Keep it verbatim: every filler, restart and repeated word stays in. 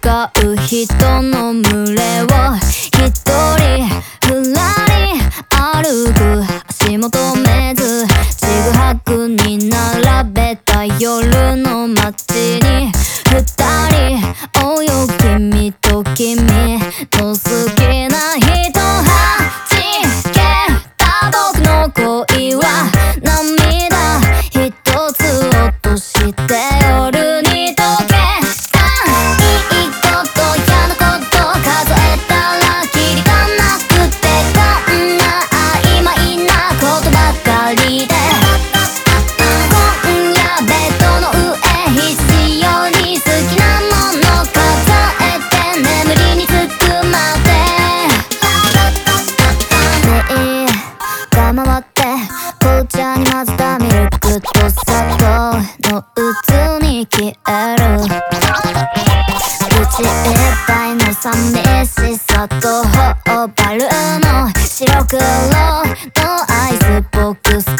かう人の群れを一人ふらり歩く足元めずちぐはぐに並べた夜の街に二人泳ぎ君と君の好きな人はじけた僕の恋は涙一つ落として夜に溶けいいこと嫌なこと数えたらキリがなくてこんな曖昧なことばかりで今夜ベッドの上必要に好きなもの数えて眠りにつくまでねえが回って紅茶に混ぜたミルクと砂糖の渦に消える口いっぱいの寂しさと頬バルーの白黒のアイスボックス